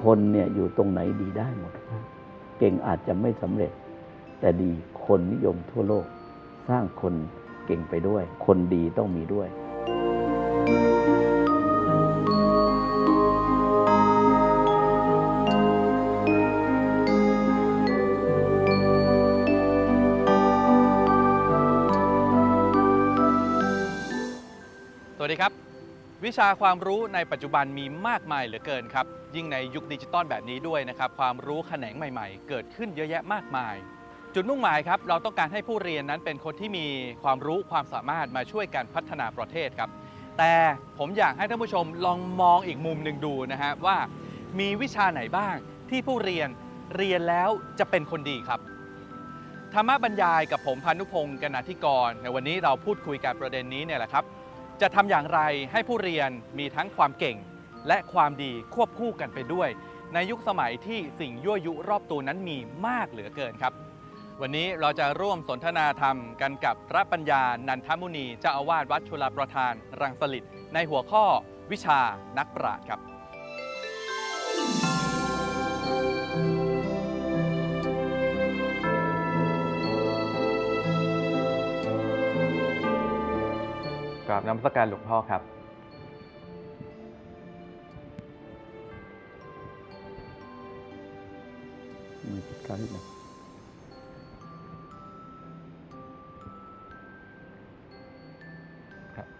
คนเนี่ยอยู่ตรงไหนดีได้หมดเก่งอาจจะไม่สำเร็จแต่ดีคนนิยมทั่วโลกสร้างคนเก่งไปด้วยคนดีต้องมีด้วยสวัสดีครับวิชาความรู้ในปัจจุบันมีมากมายเหลือเกินครับยิ่งในยุคดิจิตอลแบบนี้ด้วยนะครับความรู้แขนงใหม่ๆเกิดขึ้นเยอะแยะมากมายจุดมุ่งหมายครับเราต้องการให้ผู้เรียนนั้นเป็นคนที่มีความรู้ความสามารถมาช่วยกันพัฒนาประเทศครับแต่ผมอยากให้ท่านผู้ชมลองมองอีกมุมหนึ่งดูนะฮะว่ามีวิชาไหนบ้างที่ผู้เรียนแล้วจะเป็นคนดีครับธรรมบรรยายกับผมพานุพงศ์กนาธิกรในวันนี้เราพูดคุยกันประเด็นนี้เนี่ยแหละครับจะทำอย่างไรให้ผู้เรียนมีทั้งความเก่งและความดีควบคู่กันไปด้วยในยุคสมัยที่สิ่งยั่วยุรอบตัวนั้นมีมากเหลือเกินครับวันนี้เราจะร่วมสนทนาธรรมกันกับพระปัญญานันทมุนีเจ้าอาวาสวัดชลประทานรังสฤษฎ์ในหัวข้อวิชานักปราชญ์ครับกราบนมัสการหลวงพ่อครับมีการนิดหนึ่งครับ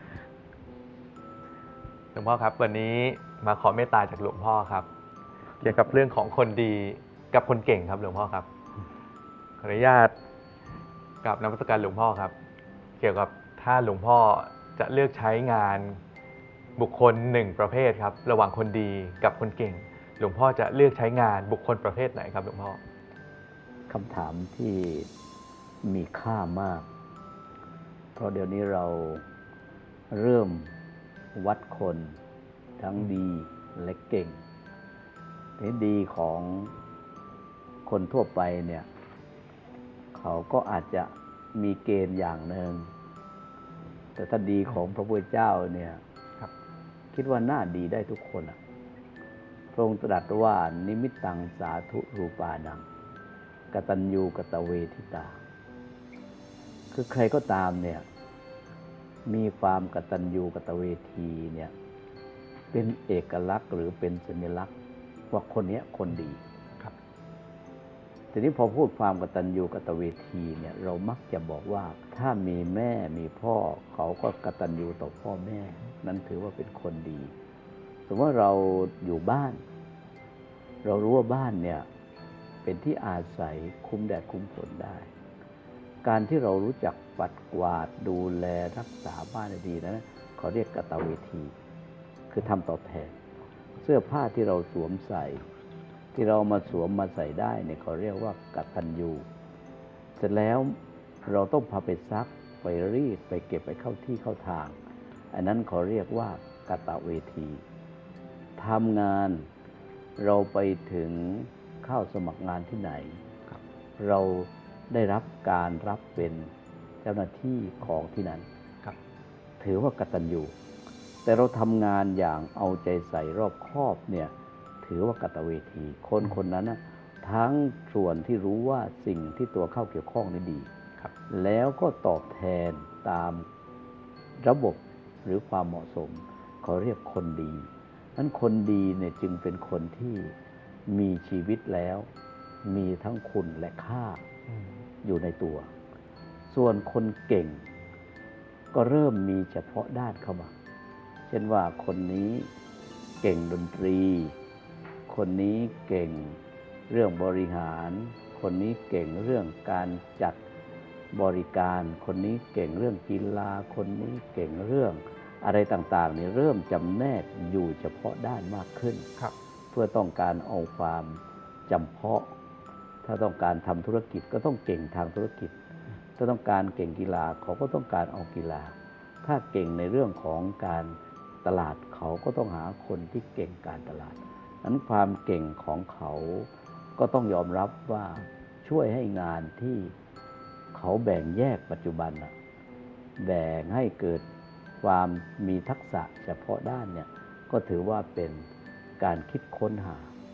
หลวงพ่อครับวันนี้มาขอเมตตาจากหลวงพ่อครับเกี่ยวกับเรื่องของคนดีกับคนเก่งครับหลวงพ่อครับขออนุญาตกราบนมัสการหลวงพ่อครับเกี่ยวกับถ้าหลวงพ่อจะเลือกใช้งานบุคคลหนึ่งประเภทครับระหว่างคนดีกับคนเก่งหลวงพ่อจะเลือกใช้งานบุคคลประเภทไหนครับหลวงพ่อคำถามที่มีค่ามากเพราะเดี๋ยวนี้เราเริ่มวัดคนทั้งดีและเก่งที่ดีของคนทั่วไปเนี่ยเขาก็อาจจะมีเกณฑ์อย่างหนึ่งแต่ถ้าดีของพระพุทธเจ้าเนี่ยคิดว่าน่าดีได้ทุกคนพระองค์ตรัสว่านิมิตตังสาธุรูปานังกตัญญูกตเวทิตาคือใครก็ตามเนี่ยมีความกตัญญูกตเวทีเนี่ยเป็นเอกลักษณ์หรือเป็นสัญลักษณ์ว่าคนนี้คนดีครับทีนี้พอพูดความกตัญญูกตเวทีเนี่ยเรามักจะบอกว่าถ้ามีแม่มีพ่อเขาก็กตัญญูต่อพ่อแม่นั้นถือว่าเป็นคนดีสมมติว่าเราอยู่บ้านเรารู้ว่าบ้านเนี่ยเป็นที่อาศัยคุ้มแดดคุ้มฝนได้การที่เรารู้จักปัดกวาดดูแลรักษาบ้านดีนะเขาเรียกกตเวทีคือทำตอบแทนเสื้อผ้าที่เราสวมใส่ที่เรามาสวมมาใส่ได้เนี่ยเขาเรียกว่ากตัญญูเสร็จแล้วเราต้องพาไปซักไปรีดไปเก็บไปเข้าที่เข้าทางอันนั้นเขาเรียกว่ากตเวทีทำงานเราไปถึงเข้าสมัครงานที่ไหนเราได้รับการรับเป็นเจ้าหน้าที่ของที่นั้นถือว่ากตัญญูแต่เราทำงานอย่างเอาใจใส่รอบคอบเนี่ยถือว่ากตเวทีคนคนนั้นนะทั้งส่วนที่รู้ว่าสิ่งที่ตัวเข้าเกี่ยวข้องนี่ดีแล้วก็ตอบแทนตามระบบหรือความเหมาะสมเขาเรียกคนดีนั้นคนดีเนี่ยจึงเป็นคนที่มีชีวิตแล้วมีทั้งคุณและค่าอยู่ในตัวส่วนคนเก่งก็เริ่มมีเฉพาะด้านเข้ามาเช่นว่าคนนี้เก่งดนตรีคนนี้เก่งเรื่องบริหารคนนี้เก่งเรื่องการจัดบริการคนนี้เก่งเรื่องกีฬาคนนี้เก่งเรื่องอะไรต่างๆนี่เริ่มจำแนกอยู่เฉพาะด้านมากขึ้นเพื่อต้องการเอาความจำเพาะถ้าต้องการทำธุรกิจก็ต้องเก่งทางธุรกิจถ้าต้องการเก่งกีฬาเขาก็ต้องการเอากีฬาถ้าเก่งในเรื่องของการตลาดเขาก็ต้องหาคนที่เก่งการตลาดนั้นความเก่งของเขาก็ต้องยอมรับว่าช่วยให้งานที่เขาแบ่งแยกปัจจุบันแบ่งให้เกิดความมีทักษะเฉพาะด้านเนี่ยก็ถือว่าเป็นการคิดค้นหา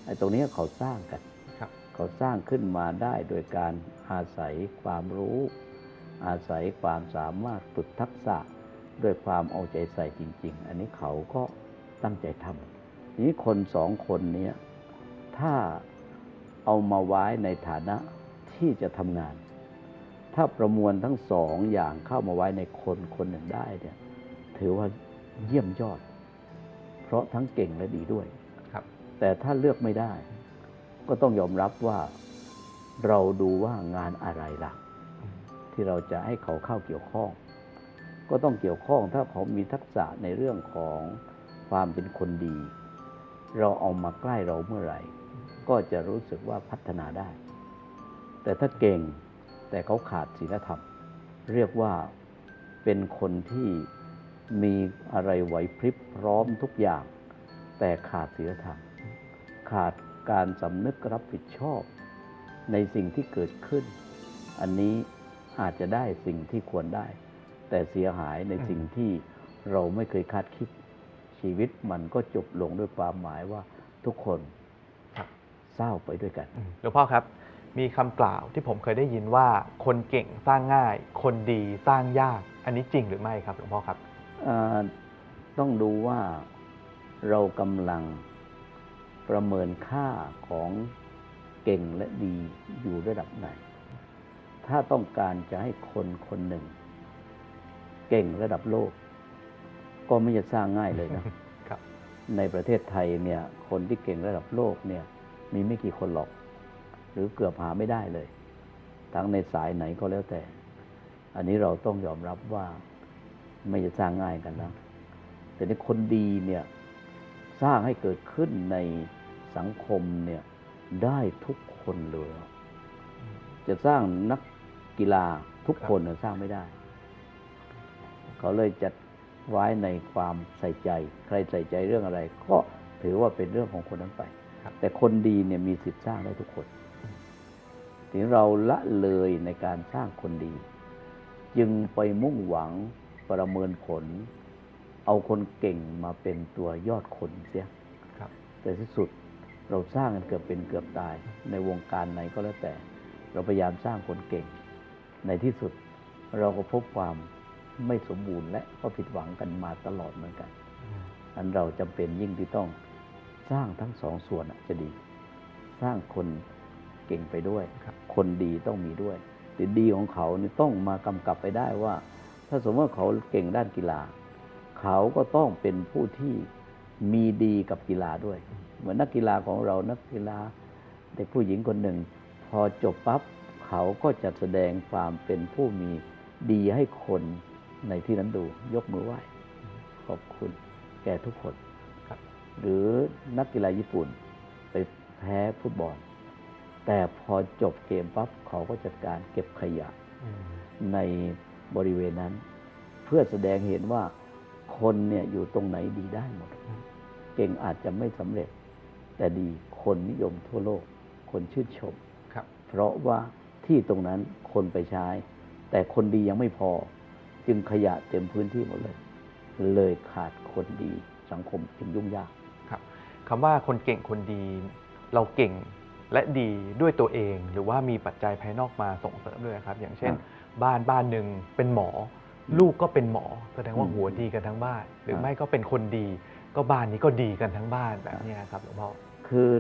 อ้ตรงนี้เขาสร้างกันครับเขาสร้างขึ้นมาได้โดยการอาศัยความรู้ อาศัยความสามารถฝึกทักษะด้วยความเอาใจใส่จริงๆอันนี้เขาก็ตั้งใจทำทีนี้คนสองคนนี้ถ้าเอามาไว้ในฐานะที่จะทำงานถ้าประมวลทั้งสองอย่างเข้ามาไว้ในคนคนหนึ่งได้เนี่ยถือว่าเยี่ยมยอดเพราะทั้งเก่งและดีด้วยครับแต่ถ้าเลือกไม่ได้ก็ต้องยอมรับว่าเราดูว่างานอะไรล่ะที่เราจะให้เขาเข้าเกี่ยวข้องก็ต้องเกี่ยวข้องถ้าเขามีทักษะในเรื่องของความเป็นคนดีเราเอามาใกล้เราเมื่อไหร่ก็จะรู้สึกว่าพัฒนาได้แต่ถ้าเก่งแต่เขาขาดศีลธรรมเรียกว่าเป็นคนที่มีอะไรไหวพริบพร้อมทุกอย่างแต่ขาดศีลธรรมขาดการสำนึกรับผิดชอบในสิ่งที่เกิดขึ้นอันนี้อาจจะได้สิ่งที่ควรได้แต่เสียหายในสิ่งที่เราไม่เคยคาดคิดชีวิตมันก็จบลงด้วยความหมายว่าทุกคนเศร้าไปด้วยกันหลวงพ่อครับมีคำกล่าวที่ผมเคยได้ยินว่าคนเก่งสร้างง่ายคนดีสร้างยากอันนี้จริงหรือไม่ครับหลวงพ่อครับต้องดูว่าเรากำลังประเมินค่าของเก่งและดีอยู่ระดับไหนถ้าต้องการจะให้คนคนหนึ่งเก่งระดับโลกก็ไม่จะสร้างง่ายเลยนะ ในประเทศไทยเนี่ยคนที่เก่งระดับโลกเนี่ยมีไม่กี่คนหรอกหรือเกือบหาไม่ได้เลยทั้งในสายไหนก็แล้วแต่อันนี้เราต้องยอมรับว่าไม่จะสร้างง่ายกันนะแต่ในคนดีเนี่ยสร้างให้เกิดขึ้นในสังคมเนี่ยได้ทุกคนเลยจะสร้างนักกีฬาทุกคนสร้างไม่ได้เขาเลยจัดไว้ในความใส่ใจใครใส่ใจเรื่องอะไรก็ถือว่าเป็นเรื่องของคนนั้นไปแต่คนดีเนี่ยมีสิทธิ์สร้างได้ทุกคนถึงเราละเลยในการสร้างคนดีจึงไปมุ่งหวังประเมินผลเอาคนเก่งมาเป็นตัวยอดคนเสียแต่ที่สุดเราสร้างกันเกือบเป็นเกือบตายในวงการไหนก็แล้วแต่เราพยายามสร้างคนเก่งในที่สุดเราก็พบความไม่สมบูรณ์และก็ผิดหวังกันมาตลอดเหมือนกันอันเราจำเป็นยิ่งที่ต้องสร้างทั้งสองส่วนจะดีสร้างคนเก่งไปด้วยคนดีต้องมีด้วยแต่ดีของเขานี่ต้องมากำกับไปได้ว่าถ้าสมมติว่าเขาเก่งด้านกีฬาเขาก็ต้องเป็นผู้ที่มีดีกับกีฬาด้วยเหมือนนักกีฬาของเรานักกีฬาเด็กผู้หญิงคนหนึ่งพอจบปั๊บเขาก็จะแสดงความเป็นผู้มีดีให้คนในที่นั้นดูยกมือไหว้ขอบคุณแก่ทุกคนหรือนักกีฬาญี่ปุ่นไปแพ้ฟุตบอลแต่พอจบเกมปั๊บเขาก็จัดการเก็บขยะในบริเวณนั้นเพื่อแสดงเห็นว่าคนเนี่ยอยู่ตรงไหนดีได้หมดเก่งอาจจะไม่สำเร็จแต่ดีคนนิยมทั่วโลกคนชื่นชมเพราะว่าที่ตรงนั้นคนไปใช้แต่คนดียังไม่พอจึงขยะเต็มพื้นที่หมดเลยขาดคนดีสังคมจึงยุ่งยากครับคำว่าคนเก่งคนดีเราเก่งและดีด้วยตัวเองหรือว่ามีปัจจัยภายนอกมาส่งเสริมด้วยครับอย่างเช่นบ้านหนึ่งเป็นหมอลูกก็เป็นหมอแสดงว่าหัวดีกันทั้งบ้านหรือไม่ก็เป็นคนดีก็บ้านนี้ก็ดีกันทั้งบ้านแบบนี้ครับหลวงพ่อคือ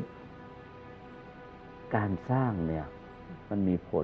การสร้างเนี่ยมันมีผล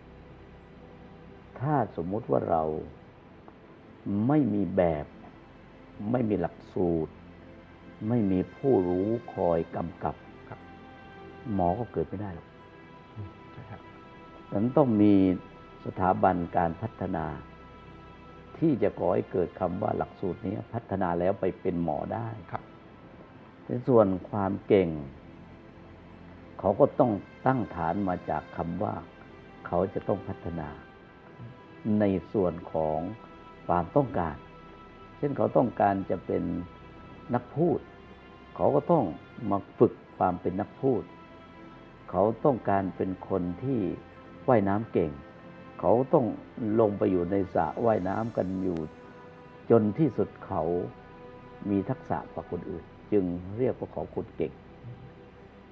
ถ้าสมมุติว่าเราไม่มีแบบไม่มีหลักสูตรไม่มีผู้รู้คอยกำกับหมอก็เกิดไม่ได้หรอกฉะนั้นต้องมีสถาบันการพัฒนาที่จะก่อให้เกิดคำว่าหลักสูตรนี้พัฒนาแล้วไปเป็นหมอได้ในส่วนความเก่งเขาก็ต้องตั้งฐานมาจากคำว่าเขาจะต้องพัฒนาในส่วนของความต้องการเช่นเขาต้องการจะเป็นนักพูดเขาก็ต้องมาฝึกความเป็นนักพูดเขาต้องการเป็นคนที่ว่ายน้ำเก่งเขาต้องลงไปอยู่ในสระว่ายน้ำกันอยู่จนที่สุดเขามีทักษะกว่าคนอื่นจึงเรียกว่าเขาคนเก่ง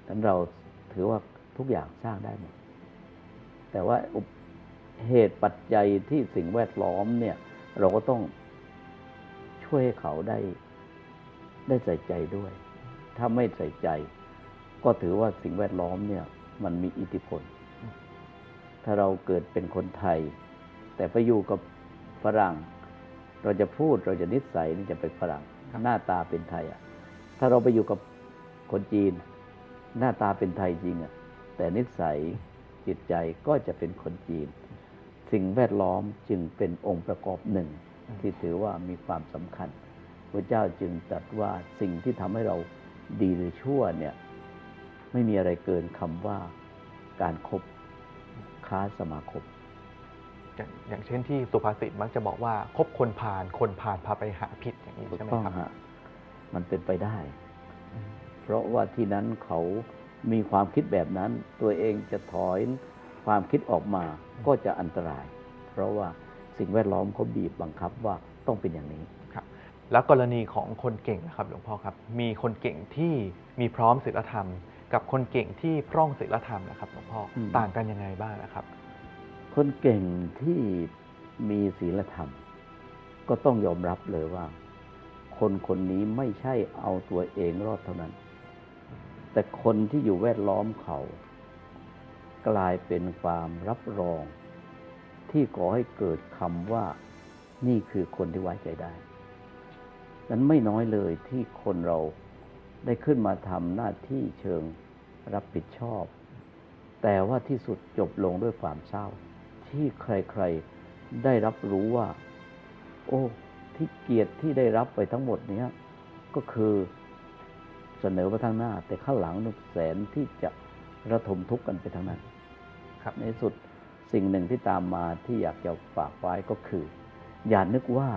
ดังนั้นเราถือว่าทุกอย่างสร้างได้หมดแต่ว่าเหตุปัจจัยที่สิ่งแวดล้อมเนี่ยเราก็ต้องช่วยให้เขาได้ใส่ใจด้วยถ้าไม่ใส่ใจก็ถือว่าสิ่งแวดล้อมเนี่ยมันมีอิทธิพลถ้าเราเกิดเป็นคนไทยแต่ไปอยู่กับฝรั่งเราจะพูดเราจะนิสัยนี่จะเป็นฝรั่งหน้าตาเป็นไทยอ่ะถ้าเราไปอยู่กับคนจีนหน้าตาเป็นไทยจริงอ่ะแต่นิสัยจิตใจก็จะเป็นคนจีนสิ่งแวดล้อมจึงเป็นองค์ประกอบหนึ่งที่ถือว่ามีความสำคัญพระเจ้าจึงตรัสว่าสิ่งที่ทำให้เราดีหรือชั่วเนี่ยไม่มีอะไรเกินคำว่าการคบค้าสมาคมอย่างเช่นที่สุภาษิตมักจะบอกว่าคบคนพาลคนพาลพาไปหาผิดอย่างนี้ใช่ไหมครับมันเป็นไปได้เพราะว่าที่นั้นเขามีความคิดแบบนั้นตัวเองจะถอยความคิดออกมาก็จะอันตรายเพราะว่าสิ่งแวดล้อมเขาบีบบังคับว่าต้องเป็นอย่างนี้ครับแล้วกรณีของคนเก่งนะครับหลวงพ่อครับมีคนเก่งที่มีพร้อมศีลธรรมกับคนเก่งที่พร่องศีลธรรมนะครับหลวงพ่อต่างกันยังไงบ้างนะครับคนเก่งที่มีศีลธรรมก็ต้องยอมรับเลยว่าคนคนนี้ไม่ใช่เอาตัวเองรอดเท่านั้นแต่คนที่อยู่แวดล้อมเขากลายเป็นความรับรองที่ก่อให้เกิดคำว่านี่คือคนที่ไว้ใจได้นั้นไม่น้อยเลยที่คนเราได้ขึ้นมาทำหน้าที่เชิงรับผิดชอบแต่ว่าที่สุดจบลงด้วยความเศร้าที่ใครๆได้รับรู้ว่าโอ้ที่เกียรติที่ได้รับไปทั้งหมดนี้ก็คือเสนอไปทางหน้าแต่ข้างหลังนึกแสนที่จะระทมทุกข์กันไปทั้งนั้นในสุดสิ่งหนึ่งที่ตามมาที่อยากจะฝากไว้ก็คืออย่านึกว่า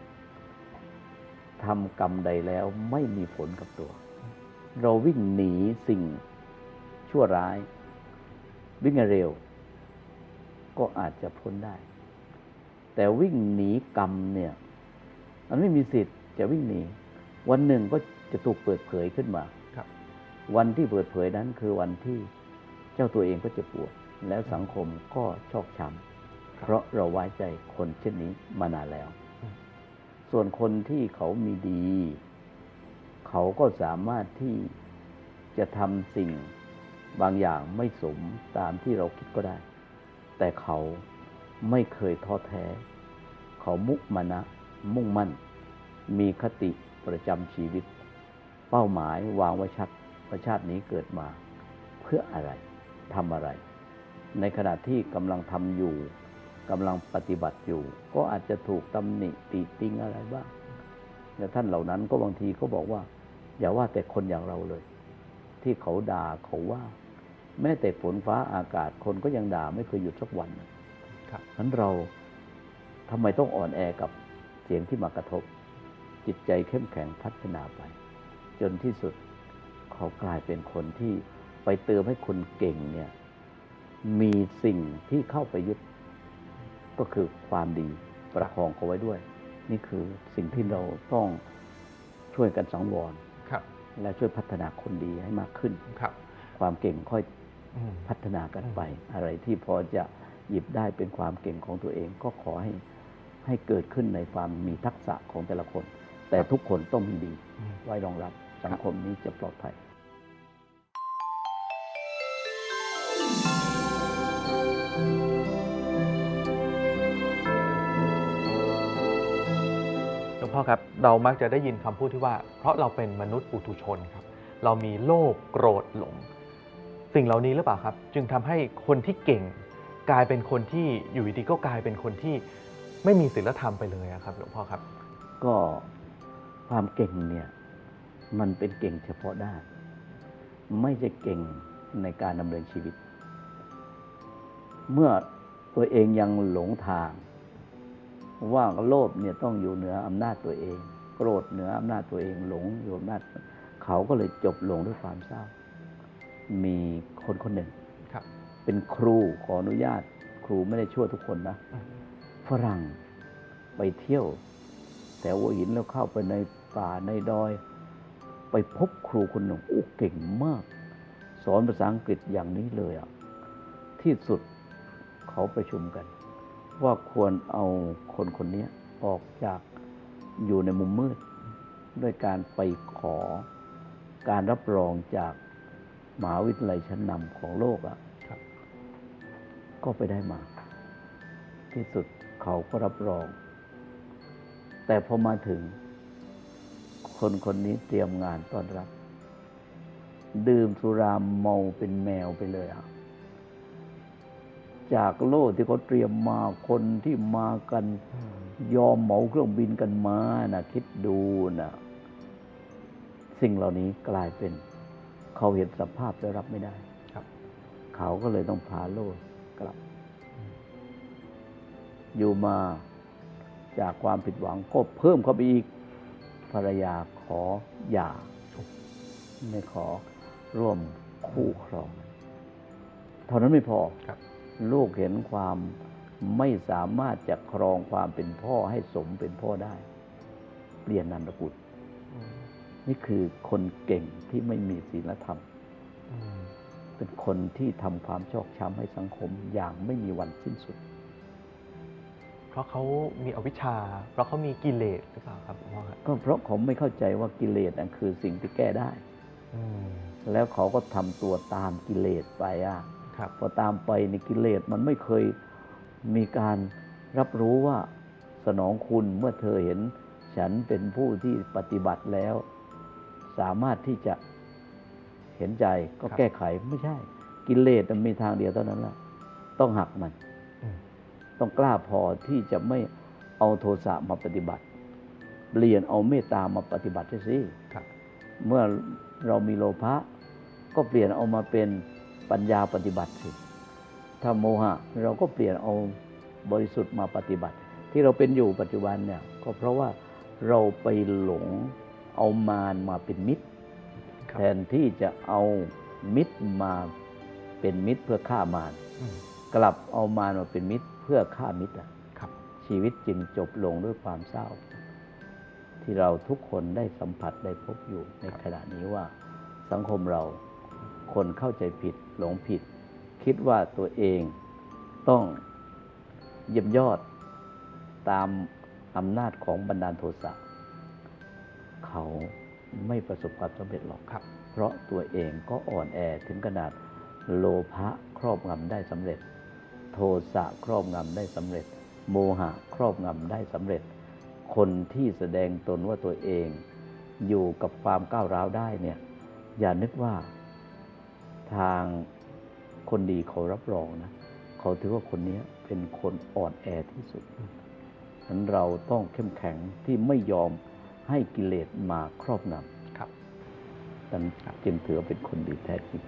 ทำกรรมใดแล้วไม่มีผลกับตัวเราวิ่งหนีสิ่งชั่วร้ายวิ่งเร็วก็อาจจะพ้นได้แต่วิ่งหนีกรรมเนี่ยมันไม่มีสิทธิ์จะวิ่งหนีวันหนึ่งก็จะถูกเปิดเผยขึ้นมาวันที่เปิดเผยนั้นคือวันที่เจ้าตัวเองก็จะปวดแล้วสังคมก็ชอกช้ำเพราะเราไว้ใจคนเช่นนี้มานานแล้วส่วนคนที่เขามีดีเขาก็สามารถที่จะทำสิ่งบางอย่างไม่สมตามที่เราคิดก็ได้แต่เขาไม่เคยท้อแท้เขามุมานะมุ่งมั่นมีคติประจำชีวิตเป้าหมายวางไว้ชัดว่าชาตินี้เกิดมาเพื่ออะไรทำอะไรในขณะที่กำลังทำอยู่กำลังปฏิบัติอยู่ก็อาจจะถูกตำหนิติติงอะไรบ้างและท่านเหล่านั้นก็บางทีก็บอกว่าอย่าว่าแต่คนอย่างเราเลยที่เขาด่าเขาว่าแม้แต่ฝนฟ้าอากาศคนก็ยังด่าไม่เคยหยุดสักวันนั้นเราทำไมต้องอ่อนแอกับเสียงที่มากระทบจิตใจเข้มแข็งพัฒนาไปจนที่สุดเขากลายเป็นคนที่ไปเติมให้คนเก่งเนี่ยมีสิ่งที่เข้าไปยึดก็คือความดีประคองเขาไว้ด้วยนี่คือสิ่งที่เราต้องช่วยกันสังวรและช่วยพัฒนาคนดีให้มากขึ้นความเก่งค่อยพัฒนากันไปอะไรที่พอจะหยิบได้เป็นความเก่งของตัวเองก็ขอให้เกิดขึ้นในความมีทักษะของแต่ละคนแต่ทุกคนต้องมีดีไว้รองรับสังคมนี้จะปลอดภัยหลวงพ่อครับเรามักจะได้ยินคำพูดที่ว่าเพราะเราเป็นมนุษย์ปุถุชนครับเรามีโลภโกรธหลงสิ่งเหล่านี้หรือเปล่าครับจึงทำให้คนที่เก่งกลายเป็นคนที่อยู่ดีก็กลายเป็นคนที่ไม่มีศีลธรรมไปเลยครับหลวงพ่อครับก็ความเก่งเนี่ยมันเป็นเก่งเฉพาะด้านไม่ใช่เก่งในการดำเนินชีวิตเมื่อตัวเองยังหลงทางว่าโลภเนี่ยต้องอยู่เหนืออำนาจตัวเองโกรธเหนืออำนาจตัวเองหลงอยู่อำนาจเขาก็เลยจบลงด้วยความเศร้ามีคนคนหนึ่งเป็นครูขออนุญาตครูไม่ได้ชั่วทุกคนนะฝรั่งไปเที่ยวแต่หัวหินแล้วเข้าไปในป่าในดอยไปพบครูคนหนึ่งโอ้เก่งมากสอนภาษาอังกฤษอย่างนี้เลยอ่ะที่สุดเขาประชุมกันว่าควรเอาคนคนนี้ออกจากอยู่ในมุมมืดด้วยการไปขอการรับรองจากมหาวิทยาลัยชั้นนำของโลกอ่ะก็ไปได้มาที่สุดเขาก็รับรอง แต่พอมาถึงคนคนนี้เตรียมงานต้อนรับดื่มสุราเมาเป็นแมวไปเลยอ่ะจากโลกที่เขาเตรียมมาคนที่มากันยอมเหมาเครื่องบินกันมานะคิดดูนะสิ่งเหล่านี้กลายเป็นเขาเห็นสภาพแล้วรับไม่ได้เขาก็เลยต้องพาโลกกลับอยู่มาจากความผิดหวังก็เพิ่มเข้าไปอีกภรรยาขอหย่าไม่ขอร่วมคู่ครองเท่านั้นไม่พอลูกเห็นความไม่สามารถจะครองความเป็นพ่อให้สมเป็นพ่อได้เปลี่ยนนามสกุลนี่คือคนเก่งที่ไม่มีศีลธรรมเป็นคนที่ทำความชอกช้ำให้สังคมอย่างไม่มีวันสิ้นสุดเพราะเขามีอวิชชาเพราะเขามีกิเลสหรือเปล่าครับพ่อครับก็เพราะเขาไม่เข้าใจว่ากิเลสนั่นคือสิ่งที่แก้ได้แล้วเขาก็ทำตัวตามกิเลสไปพอตามไปในกิเลสมันไม่เคยมีการรับรู้ว่าสนองคุณเมื่อเธอเห็นฉันเป็นผู้ที่ปฏิบัติแล้วสามารถที่จะเห็นใจก็แก้ไขไม่ใช่กิเลสมันมีทางเดียวเท่านั้นแหละต้องหักมันต้องกล้าพอที่จะไม่เอาโทสะมาปฏิบัติเปลี่ยนเอาเมตตามาปฏิบัติสิเมื่อเรามีโลภะก็เปลี่ยนเอามาเป็นปัญญาปฏิบัติสิถ้าโมหะเราก็เปลี่ยนเอาบริสุทธิ์มาปฏิบัติที่เราเป็นอยู่ปัจจุบันเนี่ยก็เพราะว่าเราไปหลงเอามารมาเป็นมิตรแทนที่จะเอามิตรมาเป็นมิตรเพื่อฆ่ามารกลับเอามารมาเป็นมิตรเพื่อฆ่ามิตรชีวิตจึงจบลงด้วยความเศร้าที่เราทุกคนได้สัมผัสได้พบอยู่ในขณะนี้ว่าสังคมเราคนเข้าใจผิดหลงผิดคิดว่าตัวเองต้องเยี่ยมยอดตามอำนาจของบันดาลโทสะเขาไม่ประสบความสำเร็จหรอกเพราะตัวเองก็อ่อนแอถึงขนาดโลภะครอบงำได้สำเร็จโทสะครอบงำได้สำเร็จโมหะครอบงำได้สำเร็จคนที่แสดงตนว่าตัวเองอยู่กับความก้าวร้าวได้เนี่ยอย่านึกว่าทางคนดีเขารับรองนะเขาถือว่าคนนี้เป็นคนอ่อนแอที่สุดฉะนั้นเราต้องเข้มแข็งที่ไม่ยอมให้กิเลสมาครอบงำครับจึงถือว่าเป็นคนดีแท้จริง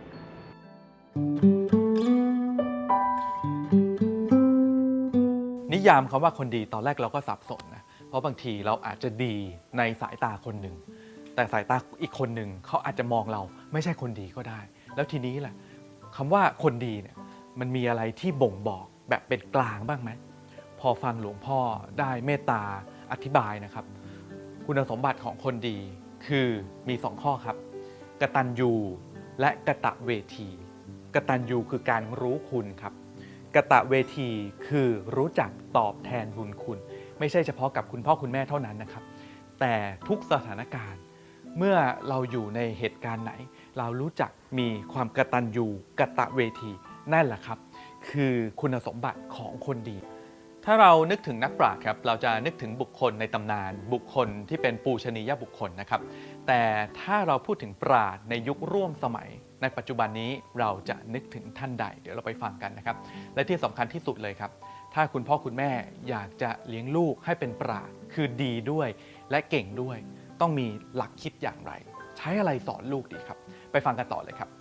นิยามคำว่าคนดีตอนแรกเราก็สับสนนะเพราะบางทีเราอาจจะดีในสายตาคนหนึ่งแต่สายตาอีกคนหนึ่งเขาอาจจะมองเราไม่ใช่คนดีก็ได้แล้วทีนี้แหละคำว่าคนดีเนี่ยมันมีอะไรที่บ่งบอกแบบเป็นกลางบ้างไหมพอฟังหลวงพ่อได้เมตตาอธิบายนะครับคุณสมบัติของคนดีคือมี2ข้อครับกตัญญูและกตเวทีกตัญญูคือการรู้คุณครับกตเวทีคือรู้จักตอบแทนบุญคุณไม่ใช่เฉพาะกับคุณพ่อคุณแม่เท่านั้นนะครับแต่ทุกสถานการณ์เมื่อเราอยู่ในเหตุการณ์ไหนเรารู้จักมีความกตัญญูกตเวทีนั่นแหละครับคือคุณสมบัติของคนดีถ้าเรานึกถึงนักปราชญ์ครับเราจะนึกถึงบุคคลในตำนานบุคคลที่เป็นปูชนียบุคคลนะครับแต่ถ้าเราพูดถึงปราชญ์ในยุคร่วมสมัยในปัจจุบันนี้เราจะนึกถึงท่านใดเดี๋ยวเราไปฟังกันนะครับและที่สำคัญที่สุดเลยครับถ้าคุณพ่อคุณแม่อยากจะเลี้ยงลูกให้เป็นปราชญ์คือดีด้วยและเก่งด้วยต้องมีหลักคิดอย่างไรใช้อะไรสอนลูกดีครับไปฟังกันต่อเลยครับ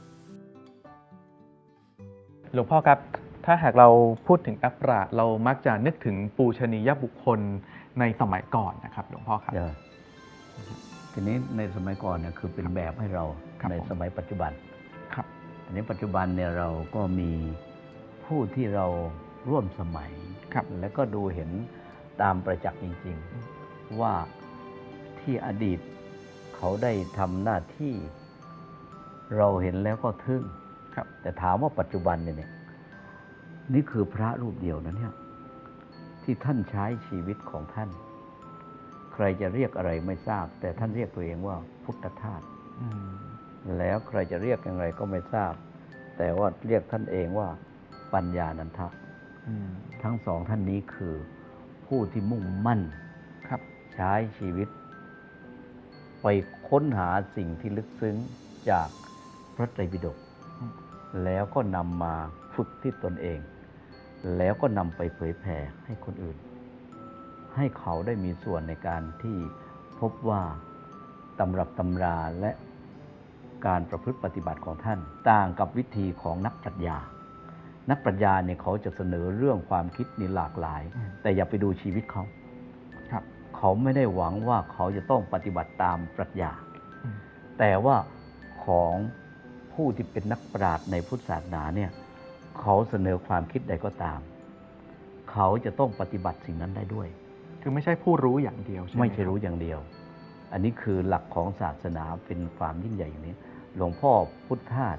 หลวงพ่อครับถ้าหากเราพูดถึงนักปราชญ์เรามักจะนึกถึงปูชนียบุคคลในสมัยก่อนนะครับหลวงพ่อครับทีนี้ในสมัยก่อนเนี่ยคือเป็นแบบให้เราในสมัยปัจจุบันครับทีนี้ปัจจุบันเนี่ยเราก็มีผู้ที่เราร่วมสมัยและก็ดูเห็นตามประจักษ์จริงๆว่าที่อดีตเขาได้ทำหน้าที่เราเห็นแล้วก็ทึ่งครับแต่ถามว่าปัจจุบันเนี่ยนี่คือพระรูปเดียวนะเนี่ยที่ท่านใช้ชีวิตของท่าน ใครจะเรียกอะไรไม่ทราบ แต่ท่านเรียกตัวเองว่าพุทธทาสแล้วใครจะเรียกอย่างไรก็ไม่ทราบ แต่ว่าเรียกท่านเองว่าปัญญานันทะทั้งสองท่านนี้คือผู้ที่มุ่งมั่นใช้ชีวิตไปค้นหาสิ่งที่ลึกซึ้งจากพระไตรปิฎกแล้วก็นำมาฝึกที่ตนเอง แล้วก็นำไปเผยแผ่ให้คนอื่น ให้เขาได้มีส่วนในการที่พบว่าตำรับตำราและการประพฤติปฏิบัติของท่านต่างกับวิธีของนักปรัชญานักปรัชญาเนี่ยเขาจะเสนอเรื่องความคิดนี่หลากหลายแต่อย่าไปดูชีวิตเขาเขาไม่ได้หวังว่าเขาจะต้องปฏิบัติตามปรัชญาแต่ว่าของผู้ที่เป็นนักปราชญ์ในพุทธศาสนาเนี่ยเขาเสนอความคิดใดก็ตามเขาจะต้องปฏิบัติสิ่งนั้นได้ด้วยคือไม่ใช่ผู้รู้อย่างเดียวใช่ไหมไม่ใช่รู้อย่างเดียวอันนี้คือหลักของศาสนาเป็นความยิ่งใหญ่อย่างนี้หลวงพ่อพุทธทาส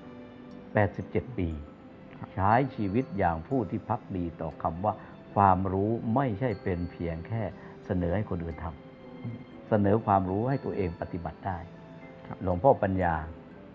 87 ปีใช้ชีวิตอย่างผู้ที่ภักดีต่อคำว่าความรู้ไม่ใช่เป็นเพียงแค่เสนอให้คนอื่นทำเสนอความรู้ให้ตัวเองปฏิบัติได้หลวงพ่อปัญญา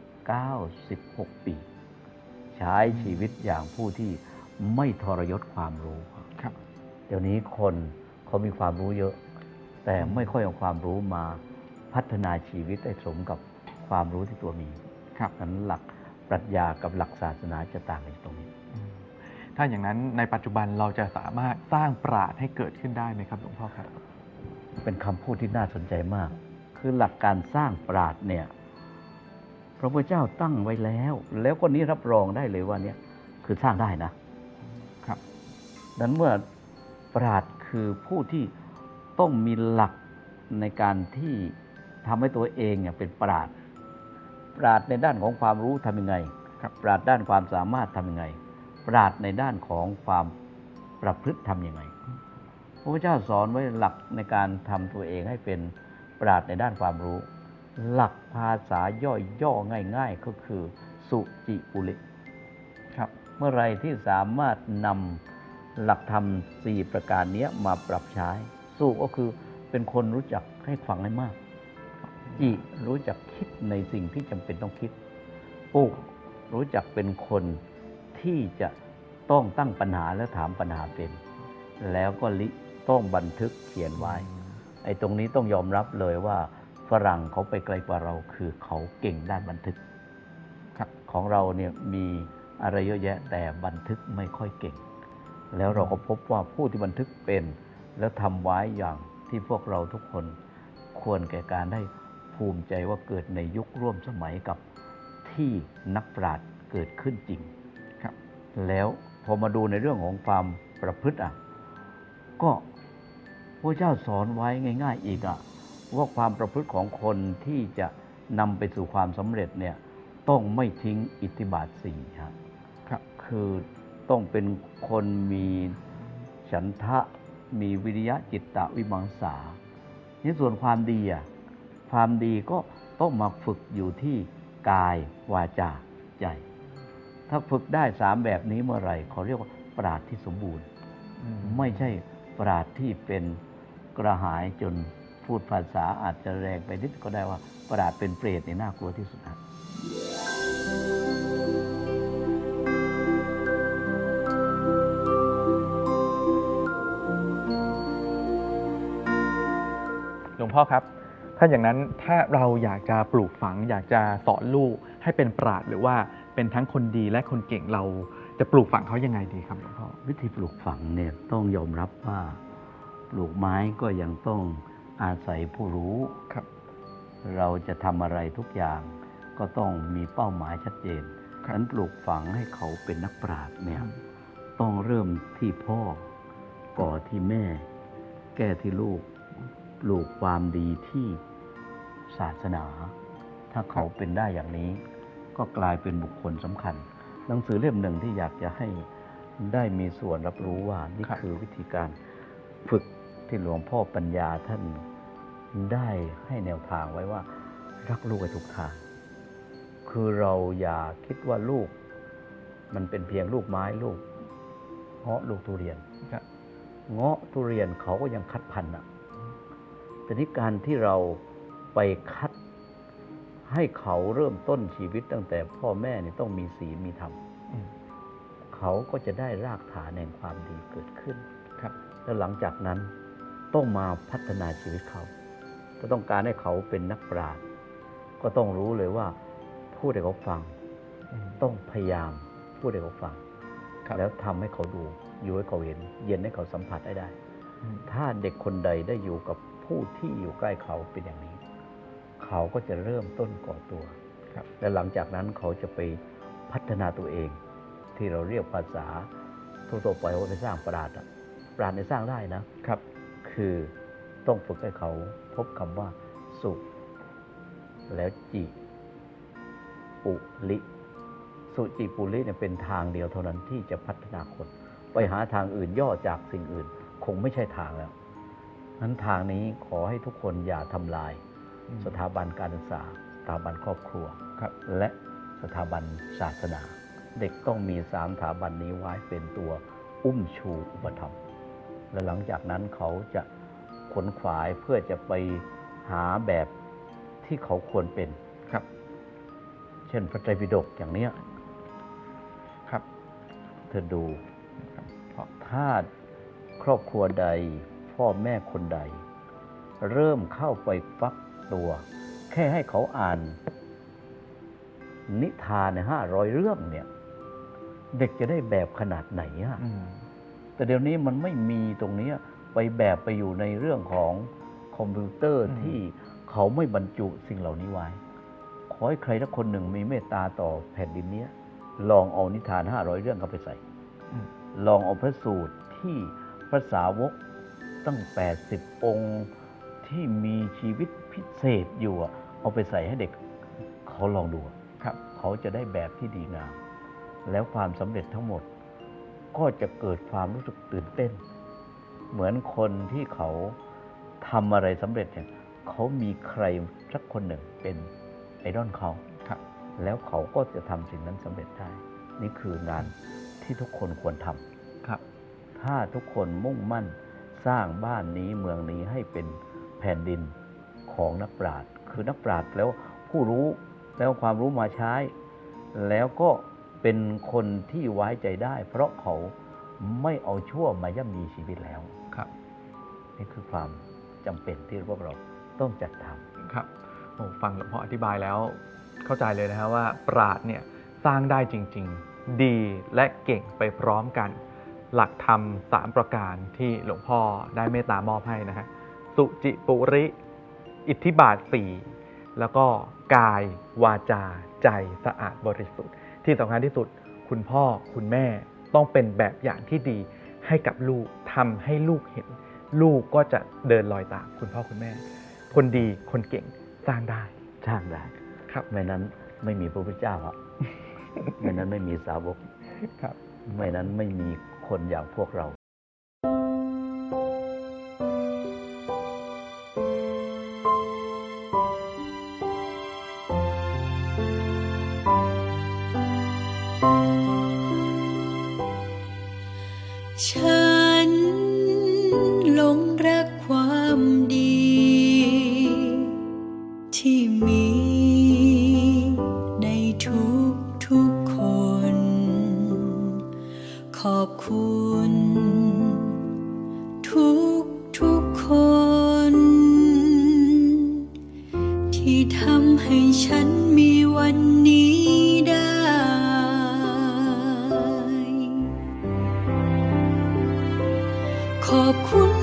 96 ปีใช้ชีวิตอย่างผู้ที่ไม่ทรยศความรู้เดี๋ยวนี้คนเขามีความรู้เยอะแต่ไม่ค่อยเอาความรู้มาพัฒนาชีวิตให้สมกับความรู้ที่ตัวมีนั้นหลักปรัชญากับหลักศาสนาจะต่างกันตรงนี้ถ้าอย่างนั้นในปัจจุบันเราจะสามารถสร้างปราชญ์ให้เกิดขึ้นได้ไหมครับหลวงพ่อครับเป็นคำพูดที่น่าสนใจมากคือหลักการสร้างปราชญ์เนี่ยพระพุทธเจ้าตั้งไว้แล้วก็นี้รับรองได้เลยว่าเนี่ยคือสร้างได้นะครับนั้นเมื่อปราชญ์คือผู้ที่ต้องมีหลักในการที่ทำให้ตัวเองเป็นปราชญ์ในด้านของความรู้ทำยังไงปราชญ์ด้านความสามารถทำยังไงปราชญ์ในด้านของความประพฤติทำยังไงพระพุทธเจ้าสอนไว้หลักในการทำตัวเองให้เป็นปราชญ์ในด้านความรู้หลักภาษาย่อง่ายๆก็คือสุจิปุริเมื่อไรที่สามารถนำหลักธรรม4ประการนี้มาปรับใช้สุก็คือเป็นคนรู้จักให้ฟังให้มากจิรู้จักคิดในสิ่งที่จำเป็นต้องคิดปุรู้จักเป็นคนที่จะต้องตั้งปัญหาและถามปัญหาเป็นแล้วก็ลิต้องบันทึกเขียนไว้ไอ้ตรงนี้ต้องยอมรับเลยว่าฝรั่งเขาไปไกลกว่าเราคือเขาเก่งด้านบันทึกของเราเนี่ยมีอะไรเยอะแยะแต่บันทึกไม่ค่อยเก่งแล้วเราก็พบว่าผู้ที่บันทึกเป็นแล้วทำไว้อย่างที่พวกเราทุกคนควรแก่การได้ภูมิใจว่าเกิดในยุคร่วมสมัยกับที่นักปราชญ์เกิดขึ้นจริงแล้วพอมาดูในเรื่องของความประพฤติก็พระเจ้าสอนไว้ง่ายๆอีกว่าความประพฤติของคนที่จะนำไปสู่ความสำเร็จเนี่ยต้องไม่ทิ้งอิทธิบาท4ครับคือต้องเป็นคนมีฉันทะมีวิริยะจิตตะวิมังสาในส่วนความดีความดีก็ต้องมาฝึกอยู่ที่กายวาจาใจถ้าฝึกได้3แบบนี้เมื่อไหร่เขาเรียกว่าปราชญ์ที่สมบูรณ์ไม่ใช่ปราชญ์ที่เป็นกระหายจนพูดภาษาอาจจะแรงไปนิดก็ได้ว่าปราชญ์เป็นเปรตน่ากลัวที่สุดหลวงพ่อครับถ้าอย่างนั้นถ้าเราอยากจะปลูกฝังอยากจะสอนลูกให้เป็นปราชญ์หรือว่าเป็นทั้งคนดีและคนเก่งเราจะปลูกฝังเขายังไงดีครับหลวงพ่อวิธีปลูกฝังเนี่ยต้องยอมรับว่าปลูกไม้ก็ยังต้องอาศัยผู้รู้ครับเราจะทำอะไรทุกอย่างก็ต้องมีเป้าหมายชัดเจนฉะนั้นปลูกฝังให้เขาเป็นนักปราชญ์เนี่ยต้องเริ่มที่พ่อก่อที่แม่แก้ที่ลูกปลูกความดีที่ศาสนาถ้าเขาเป็นได้อย่างนี้ก็กลายเป็นบุคคลสำคัญหนังสือเล่มหนึ่งที่อยากจะให้ได้มีส่วนรับรู้ว่านี่คือวิธีการฝึกที่หลวงพ่อปัญญาท่านได้ให้แนวทางไว้ว่ารักลูกให้ทุกทางคือเราอย่าคิดว่าลูกมันเป็นเพียงลูกไม้ลูกเงาะลูกทุเรียนเงาะทุเรียนเขาก็ยังคัดพันธุ์แต่นี้การที่เราไปคัดให้เขาเริ่มต้นชีวิตตั้งแต่พ่อแม่นี่ต้องมีศีลมีธรรมเขาก็จะได้รากฐานแห่งความดีเกิดขึ้นแล้วหลังจากนั้นต้องมาพัฒนาชีวิตเขาถ้าต้องการให้เขาเป็นนักปราชญ์ก็ต้องรู้เลยว่าพูดให้เขาฟังต้องพยายามพูดให้เขาฟังแล้วทำให้เขาดูอยู่ให้เขาเห็นเย็นให้เขาสัมผัสได้ถ้าเด็กคนใดได้อยู่กับผู้ที่อยู่ใกล้เขาเป็นอย่างนี้เขาก็จะเริ่มต้นก่อตัวและหลังจากนั้นเขาจะไปพัฒนาตัวเองที่เราเรียกภาษาทั่วไปว่าไปสร้างปราชญ์ปราชญ์เนี่ยสร้างได้นะครับคือต้องฝึกให้เขาพบคำว่าสุแล้วจิปุลิสุจิปุลิเนี่ยเป็นทางเดียวเท่านั้นที่จะพัฒนาคนไปหาทางอื่นย่อจากสิ่งอื่นคงไม่ใช่ทางแล้วนั้นทางนี้ขอให้ทุกคนอย่าทำลายสถาบันการศึกษาสถาบันครอบครัวและสถาบันศาสนาเด็กต้องมี3 สถาบันนี้ไว้เป็นตัวอุ้มชูอุปถัมภ์และหลังจากนั้นเขาจะขวนขวายเพื่อจะไปหาแบบที่เขาควรเป็นครับเช่นพระไตรปิฎกอย่างนี้ครับเธอดูถ้าครอบครัวใดพ่อแม่คนใดเริ่มเข้าไปฟักตัวแค่ให้เขาอ่านนิทาน500 เรื่องเนี่ยเด็กจะได้แบบขนาดไหนแต่เดี๋ยวนี้มันไม่มีตรงนี้ไปแบบไปอยู่ในเรื่องของคอมพิวเตอร์ที่เขาไม่บรรจุสิ่งเหล่านี้ไว้ขอให้ใครสักคนหนึ่งมีเมตตาต่อแผ่นดินนี้ลองเอานิทาน500 เรื่องเข้าไปใส่ลองเอาพระสูตรที่พระสาวกตั้ง80 องค์ที่มีชีวิตพิเศษอยู่เอาไปใส่ให้เด็กเขาลองดูเขาจะได้แบบที่ดีงามแล้วความสำเร็จทั้งหมดก็จะเกิดความรู้สึกตื่นเต้นเหมือนคนที่เขาทำอะไรสำเร็จเนี่ยเขามีใครสักคนหนึ่งเป็นไอดอลเขาแล้วเขาก็จะทำสิ่งนั้นสำเร็จได้นี่คืองานที่ทุกคนควรทำถ้าทุกคนมุ่งมั่นสร้างบ้านนี้เมืองนี้ให้เป็นแผ่นดินของนักปราชญ์คือนักปราชญ์แล้วผู้รู้แล้วความรู้มาใช้แล้วก็เป็นคนที่ไว้ใจได้เพราะเขาไม่เอาชั่วมาย่ำยีชีวิตแล้วครับนี่คือความจำเป็นที่พวกเราต้องจัดทำครับฟังหลวงพ่ออธิบายแล้วเข้าใจเลยนะครับว่าปราชญ์เนี่ยสร้างได้จริงๆดีและเก่งไปพร้อมกันหลักธรรม3 ประการที่หลวงพ่อได้เมตตามอบให้นะฮะสุจิปุริอิทธิบาท 4แล้วก็กายวาจาใจสะอาดบริสุทธิ์ที่สำคัญที่สุดคุณพ่อคุณแม่ต้องเป็นแบบอย่างที่ดีให้กับลูกทำให้ลูกเห็นลูกก็จะเดินรอยตามคุณพ่อคุณแม่คนดีคนเก่งสร้างได้ครับไม่นั้นไม่มีพระพุทธเจ้าไม่นั้นไม่มีสาวกครับไม่นั้นไม่มีคนอย่างพวกเราฉันหลงรักความดีที่มีในทุกคน ขอบคุณทุกคน ที่ทำให้ฉันมีวันนี้ได้ ขอบคุณ